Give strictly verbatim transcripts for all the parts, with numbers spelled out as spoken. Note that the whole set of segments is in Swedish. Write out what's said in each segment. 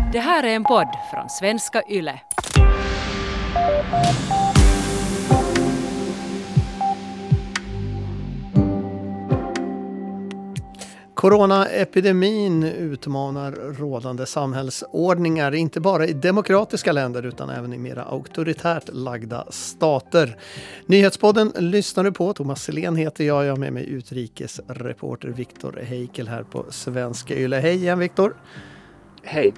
Det här är en podd från Svenska Yle. Coronaepidemin utmanar rådande samhällsordningar, inte bara i demokratiska länder utan även i mera auktoritärt lagda stater. Nyhetspodden lyssnar du på. Thomas Selén heter jag. Jag har med mig utrikesreporter Viktor Heikel här på Svenska Yle. Hej igen, Viktor. Hej.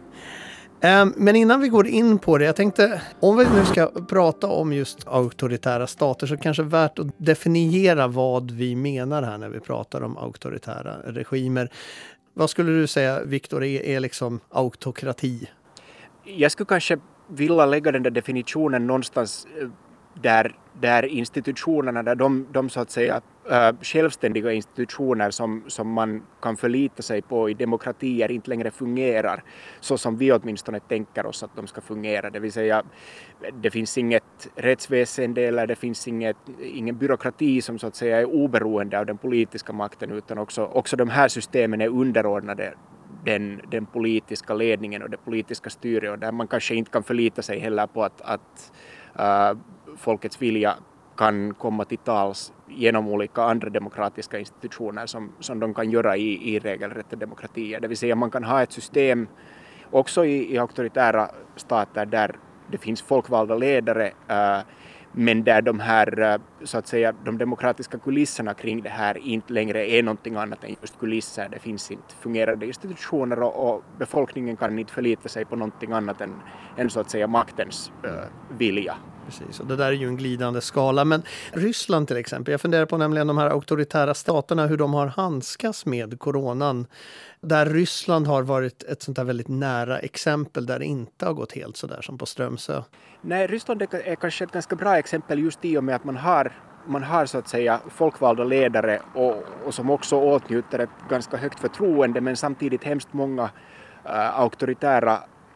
Men innan vi går in på det, jag tänkte, om vi nu ska prata om just auktoritära stater så kanske värt att definiera vad vi menar här när vi pratar om auktoritära regimer. Vad skulle du säga, Viktor, är, är liksom autokrati? Jag skulle kanske vilja lägga den där definitionen någonstans där, där institutionerna, där de, de så att säga äh, självständiga institutioner som, som man kan förlita sig på i demokratier inte längre fungerar så som vi åtminstone tänker oss att de ska fungera. Det vill säga, det finns inget rättsväsende eller det finns inget, ingen byråkrati som så att säga är oberoende av den politiska makten, utan också, också de här systemen är underordnade Den, den politiska ledningen och det politiska styret, och där man kanske inte kan förlita sig heller på att, att uh, folkets vilja kan komma till tals genom olika andra demokratiska institutioner som, som de kan göra i, i regelrätta demokratier. Det vill säga man kan ha ett system också i, i auktoritära stater där det finns folkvalda ledare, uh, men där de här, så att säga, de demokratiska kulisserna kring det här inte längre är någonting annat än just kulisser. Det finns inte fungerande institutioner och, och befolkningen kan inte förlita sig på någonting annat än, än så att säga maktens uh, vilja. Precis, och det där är ju en glidande skala. Men Ryssland till exempel, jag funderar på nämligen de här auktoritära staterna, hur de har handskas med coronan. Där Ryssland har varit ett sånt här väldigt nära exempel där det inte har gått helt så där som på Strömsö. Nej, Ryssland är kanske ett ganska bra exempel just i och med att man har, man har så att säga folkvalda ledare och, och som också åtnjuter ett ganska högt förtroende, men samtidigt hemskt många uh, auktoritära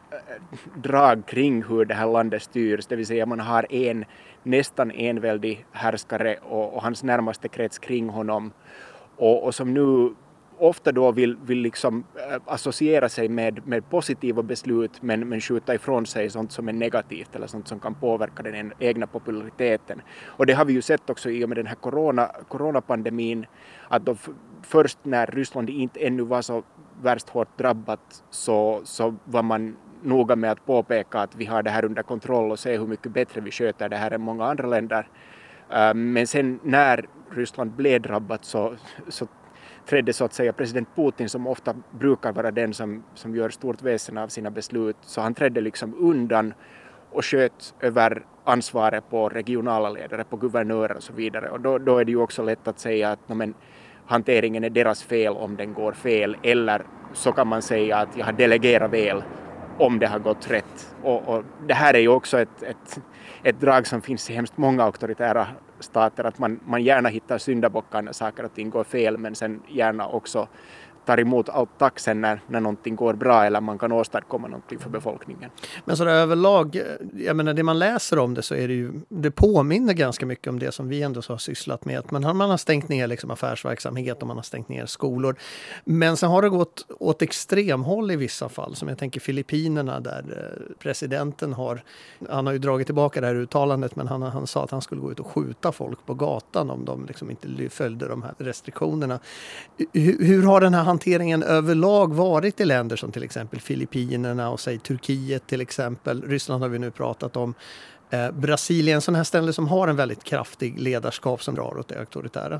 drag kring hur det här landet styrs. Det vill säga man har en nästan enväldig härskare och, och hans närmaste krets kring honom och, och som nu ofta då vill, vill liksom associera sig med, med positiva beslut men, men skjuta ifrån sig sånt som är negativt eller sånt som kan påverka den egna populariteten. Och det har vi ju sett också i och med den här corona, coronapandemin, att då först när Ryssland inte ännu var så värst hårt drabbat så, så var man noga med att påpeka att vi har det här under kontroll och se hur mycket bättre vi sköter det här än många andra länder. Men sen när Ryssland blev drabbat så, så trädde så att säga president Putin, som ofta brukar vara den som, som gör stort väsen av sina beslut, så han trädde liksom undan och sköt över ansvaret på regionala ledare, på guvernörer och så vidare. Och då, då är det ju också lätt att säga att no, men, hanteringen är deras fel om den går fel, eller så kan man säga att jag har delegerat väl om det har gått rätt. Och, och det här är ju också ett, ett, ett drag som finns i hemskt många auktoritära stater, att man, man gärna hittar syndabockar när saker och ting går fel, men sen gärna också tar emot allt tack sen när, när någonting går bra eller man kan åstadkomma någonting för befolkningen. Men så där överlag, jag menar det man läser om det så är det ju, det påminner ganska mycket om det som vi ändå så har sysslat med. Att man har, man har stängt ner liksom affärsverksamhet och man har stängt ner skolor. Men sen har det gått åt extremhåll i vissa fall, som jag tänker Filippinerna där presidenten har, han har ju dragit tillbaka det här uttalandet, men han, han sa att han skulle gå ut och skjuta folk på gatan om de liksom inte följde de här restriktionerna. Hur, hur har den här hanteringen överlag varit i länder som till exempel Filippinerna och säg Turkiet till exempel? Ryssland har vi nu pratat om. Eh, Brasilien, sådana här ställen som har en väldigt kraftig ledarskap som drar åt det auktoritära.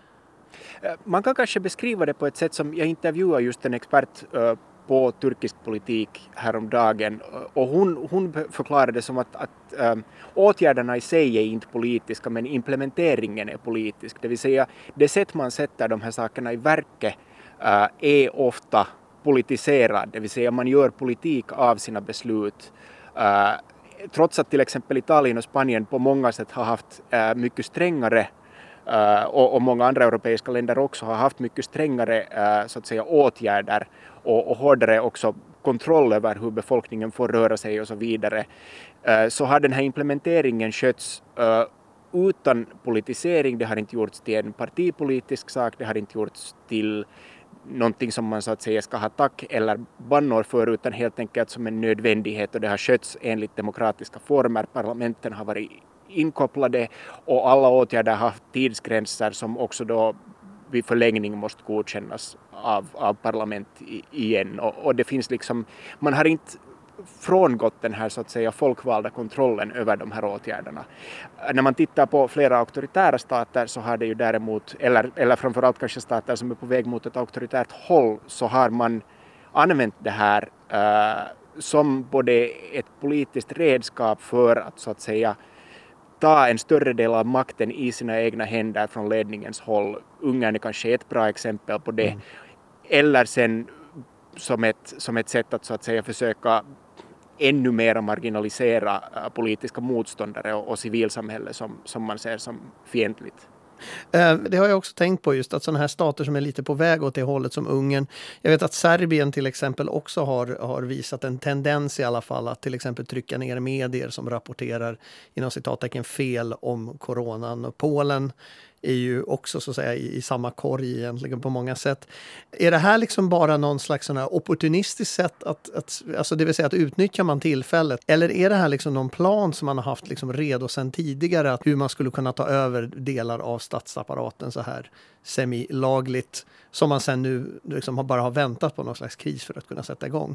Man kan kanske beskriva det på ett sätt som jag intervjuar just en expert uh, på turkisk politik häromdagen, och hon, hon förklarade det som att, att um, åtgärderna i sig är inte politiska, men implementeringen är politisk. Det vill säga det sätt man sätter de här sakerna i verket Uh, är ofta politiserad, det vill säga man gör politik av sina beslut. Uh, trots att till exempel Italien och Spanien på många sätt har haft uh, mycket strängare uh, och, och många andra europeiska länder också har haft mycket strängare uh, så att säga åtgärder och, och hårdare också kontroll över hur befolkningen får röra sig och så vidare, uh, så har den här implementeringen skötts uh, utan politisering. Det har inte gjorts till en partipolitisk sak, det har inte gjorts till någonting som man så att säga ska ha tack eller bannor för, utan helt enkelt som en nödvändighet, och det har skötts enligt demokratiska former. Parlamenten har varit inkopplade och alla åtgärder har haft tidsgränser som också då vid förlängning måste godkännas av, av parlament i, igen. Och, och det finns liksom, man har inte frångått den här så att säga folkvalda kontrollen över de här åtgärderna. När man tittar på flera auktoritära stater så har det ju däremot, eller, eller framförallt kanske stater som är på väg mot ett auktoritärt håll, så har man använt det här uh, som både ett politiskt redskap för att så att säga ta en större del av makten i sina egna händer från ledningens håll. Ungern är kanske ett bra exempel på det. Mm. Eller sen som ett, som ett sätt att så att säga försöka ännu mer marginalisera politiska motståndare och, och civilsamhälle som, som man ser som fientligt. Det har jag också tänkt på, just att sådana här stater som är lite på väg åt det hållet som Ungern. Jag vet att Serbien till exempel också har, har visat en tendens i alla fall att till exempel trycka ner medier som rapporterar inom citattecken fel om coronan. Och Polen är ju också så att säga i, i samma korg egentligen på många sätt. Är det här liksom bara någon slags sån här opportunistiskt sätt att, att alltså det vill säga att utnyttjar man tillfället, eller är det här liksom någon plan som man har haft liksom redo sedan tidigare, att hur man skulle kunna ta över delar av statsapparaten så här semilagligt, som man sen nu liksom bara har väntat på någon slags kris för att kunna sätta igång?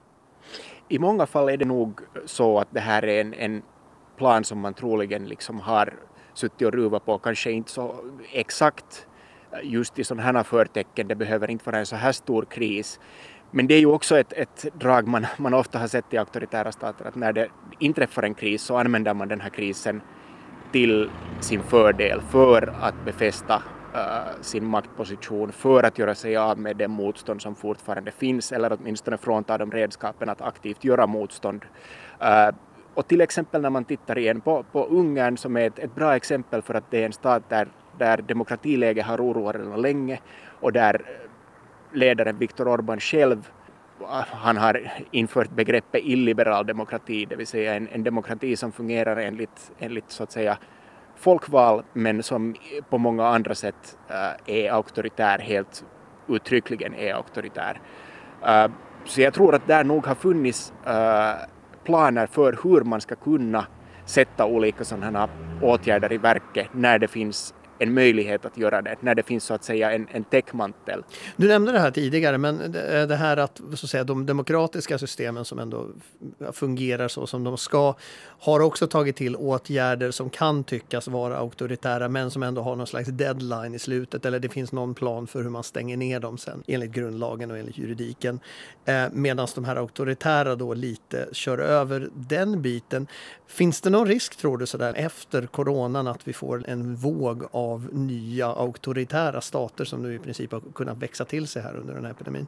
I många fall är det nog så att det här är en, en plan som man troligen liksom har suttit och ruva på, kanske inte så exakt just i sådana här förtecken, det behöver inte vara en så här stor kris. Men det är ju också ett, ett drag man, man ofta har sett i auktoritära stater, att när det inträffar en kris så använder man den här krisen till sin fördel för att befästa uh, sin maktposition, för att göra sig av med det motstånd som fortfarande finns, eller åtminstone frånta de redskapen att aktivt göra motstånd. Uh, Och till exempel när man tittar igen på, på Ungern, som är ett, ett bra exempel för att det är en stat där, där demokratiläget har oroat redan länge, och där ledaren Viktor Orbán själv, han har infört begreppet illiberal demokrati, det vill säga en, en demokrati som fungerar enligt, enligt så att säga folkval, men som på många andra sätt uh, är auktoritär, helt uttryckligen är auktoritär. Uh, så jag tror att där nog har funnits uh, planer för hur man ska kunna sätta olika sådana åtgärder i verket när det finns en möjlighet att göra det, när det finns så att säga en, en täckmantel. Du nämnde det här tidigare, men det här att, så att säga, de demokratiska systemen som ändå fungerar så som de ska, har också tagit till åtgärder som kan tyckas vara auktoritära, men som ändå har någon slags deadline i slutet, eller det finns någon plan för hur man stänger ner dem sen enligt grundlagen och enligt juridiken. Eh, medan de här auktoritära då lite kör över den biten. Finns det någon risk, tror du, sådär efter coronan, att vi får en våg av av nya auktoritära stater som nu i princip har kunnat växa till sig här under den här epidemin?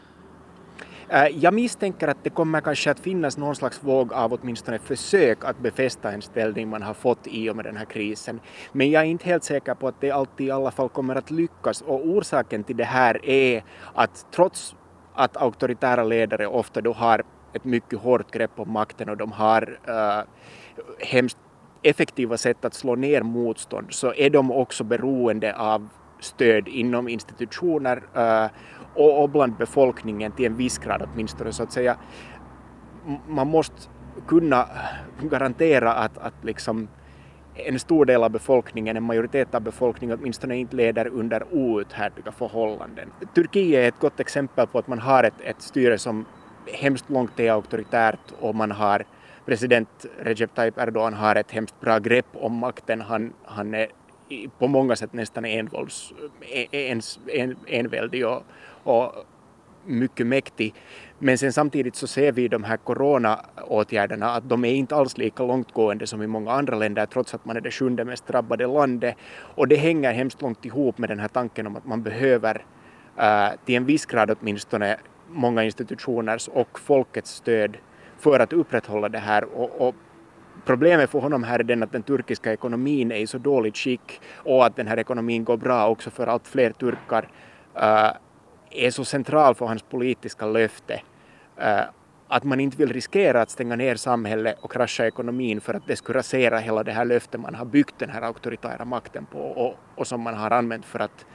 Jag misstänker att det kommer kanske att finnas någon slags våg av åtminstone försök att befästa en ställning man har fått i och med den här krisen. Men jag är inte helt säker på att det alltid i alla fall kommer att lyckas, och orsaken till det här är att trots att auktoritära ledare ofta då har ett mycket hårt grepp om makten och de har uh, hemskt effektiva sätt att slå ner motstånd, så är de också beroende av stöd inom institutioner uh, och, och bland befolkningen till en viss grad åtminstone, så att säga. Man måste kunna garantera att, att liksom en stor del av befolkningen, en majoritet av befolkningen åtminstone inte leder under outhärdliga förhållanden. Turkiet är ett gott exempel på att man har ett, ett styre som hemskt långt är auktoritärt, och man har president Recep Tayyip Erdogan har ett hemskt bra grepp om makten. Han, han är på många sätt nästan envålds, en, en, enväldig och, och mycket mäktig. Men sen samtidigt så ser vi de här coronaåtgärderna att de är inte alls lika långtgående som i många andra länder, trots att man är det sjunde mest drabbade landet. Och det hänger hemskt långt ihop med den här tanken om att man behöver uh, till en viss grad åtminstone många institutioners och folkets stöd för att upprätthålla det här. Och, och problemet för honom här är den att den turkiska ekonomin är i så dåligt skick, och att den här ekonomin går bra också för allt fler turkar uh, är så central för hans politiska löfte uh, att man inte vill riskera att stänga ner samhället och krascha ekonomin för att det skulle rasera hela det här löftet man har byggt den här auktoritära makten på, och, och som man har använt för att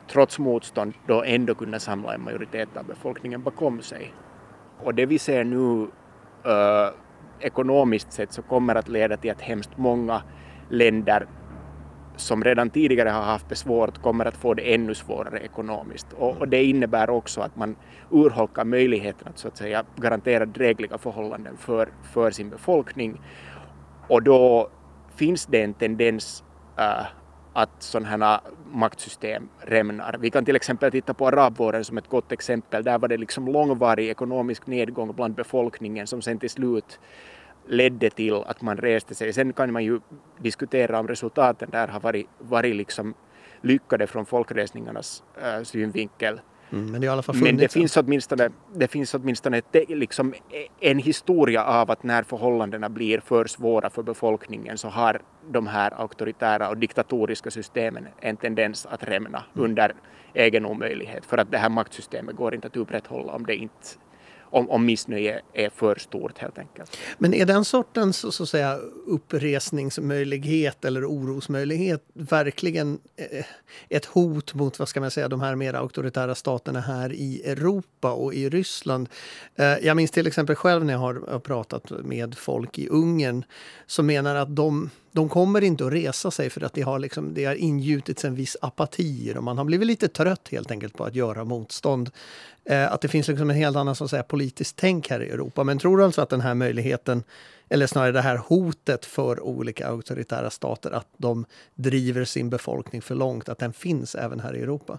trots motstånd då ändå kunna samla en majoritet av befolkningen bakom sig. Och det vi ser nu äh, ekonomiskt sett så kommer att leda till att hemskt många länder som redan tidigare har haft det svårt kommer att få det ännu svårare ekonomiskt. Och, och det innebär också att man urholkar möjligheten att så att säga garantera drägliga förhållanden för, för sin befolkning. Och då finns det en tendens äh, att sådana här maktsystem rämnar. Vi kan till exempel titta på arabvåren som ett gott exempel. Där var det liksom långvarig ekonomisk nedgång bland befolkningen som sen till slut ledde till att man reste sig. Sen kan man ju diskutera om resultaten där har varit, varit liksom lyckade från folkresningarnas äh, synvinkel. Mm, men det, är i alla fall men det finns åtminstone, det finns åtminstone te, liksom en historia av att när förhållandena blir för svåra för befolkningen så har de här auktoritära och diktatoriska systemen en tendens att rämna mm. under egen omöjlighet. För att det här maktsystemet går inte att upprätthålla om det inte Om, om missnöje är för stort helt enkelt. Men är den sortens så att säga, uppresningsmöjlighet eller orosmöjlighet verkligen ett hot mot vad ska man säga, de här mer auktoritära staterna här i Europa och i Ryssland? Jag minns till exempel själv när jag har pratat med folk i Ungern som menar att de, de kommer inte att resa sig för att det har, liksom, det har ingjutits en viss apati och man har blivit lite trött helt enkelt på att göra motstånd. Att det finns liksom en helt annan så att säga, politiskt tänk här i Europa. Men tror du alltså att den här möjligheten, eller snarare det här hotet för olika auktoritära stater att de driver sin befolkning för långt, att den finns även här i Europa?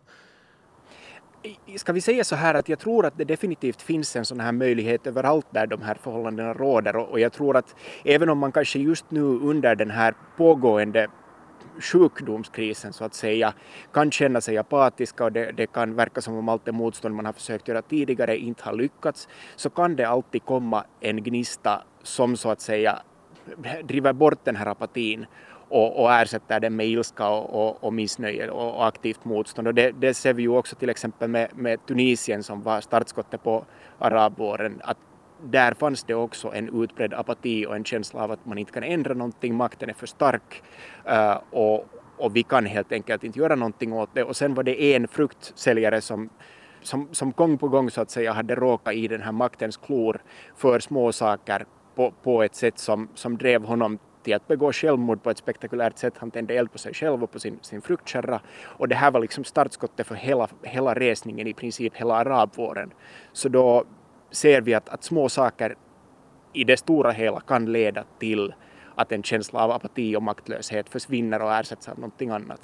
Ska vi säga så här att jag tror att det definitivt finns en sån här möjlighet överallt där de här förhållandena råder. Och jag tror att även om man kanske just nu under den här pågående sjukdomskrisen så att säga kan känna sig apatiska och det, det kan verka som om allt det motstånd man har försökt göra tidigare inte har lyckats, så kan det alltid komma en gnista som så att säga driver bort den här apatin och, och ersätter den med ilska och, och, och missnöje och, och aktivt motstånd. Och det, det ser vi ju också till exempel med, med Tunisien som var startskottet på arabvåren, att där fanns det också en utbredd apati och en känsla av att man inte kan ändra någonting, makten är för stark uh, och, och vi kan helt enkelt inte göra någonting åt det. Och sen var det en fruktsäljare som, som, som gång på gång så att säga hade råkat i den här maktens klor för små saker på, på ett sätt som, som drev honom till att begå självmord på ett spektakulärt sätt. Han tände eld på sig själv och på sin, sin fruktkärra. Och det här var liksom startskottet för hela, hela resningen, i princip hela arabvåren. Så då ser vi att, att små saker i det stora hela kan leda till att en känsla av apati och maktlöshet försvinner och ersätts av någonting annat.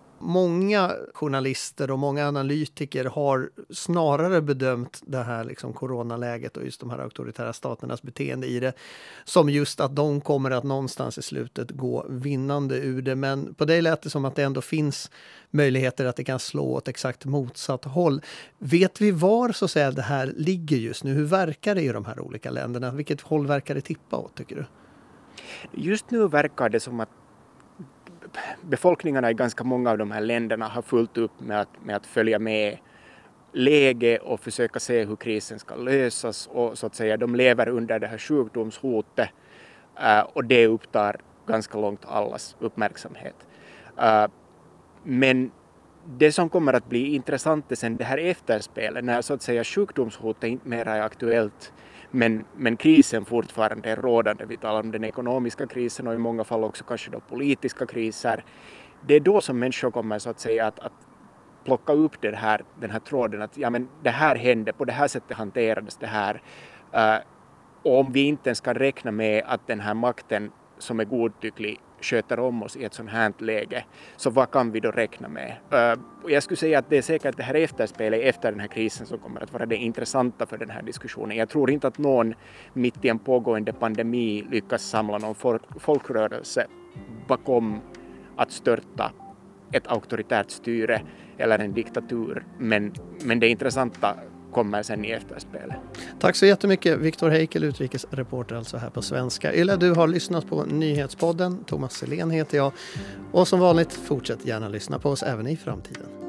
Många journalister och många analytiker har snarare bedömt det här liksom coronaläget och just de här auktoritära staternas beteende i det som just att de kommer att någonstans i slutet gå vinnande ur det. Men på dig lät det som att det ändå finns möjligheter att det kan slå åt exakt motsatt håll. Vet vi var så att säga det här ligger just nu? Hur verkar det i de här olika länderna? Vilket håll verkar det tippa åt, tycker du? Just nu verkar det som att befolkningarna i ganska många av de här länderna har fullt upp med att, med att följa med läge och försöka se hur krisen ska lösas, och så att säga de lever under det här sjukdomshotet uh, och det upptar ganska långt allas uppmärksamhet. Uh, men det som kommer att bli intressant är sen det här efterspelet när så att säga sjukdomshotet inte mer är aktuellt. Men, men krisen fortfarande är rådande. Vi talar om den ekonomiska krisen och i många fall också kanske då politiska kriser. Det är då som människor kommer så att säga att, att plocka upp det här, den här tråden. Att ja, men det här hände, på det här sättet hanterades det här. Uh, och om vi inte ens kan räkna med att den här makten som är godtycklig sköter om oss i ett sånt här läge, så vad kan vi då räkna med? Uh, och jag skulle säga att det är säkert det här efterspelet efter den här krisen som kommer att vara det intressanta för den här diskussionen. Jag tror inte att någon mitt i en pågående pandemi lyckas samla någon folk, folkrörelse bakom att störta ett auktoritärt styre eller en diktatur, men, men det intressanta kommer sen i efterspelet. Tack så jättemycket, Viktor Heikel, utrikesreporter alltså här på Svenska Yle. Du har lyssnat på Nyhetspodden. Thomas Selén heter jag. Och som vanligt, fortsätt gärna lyssna på oss även i framtiden.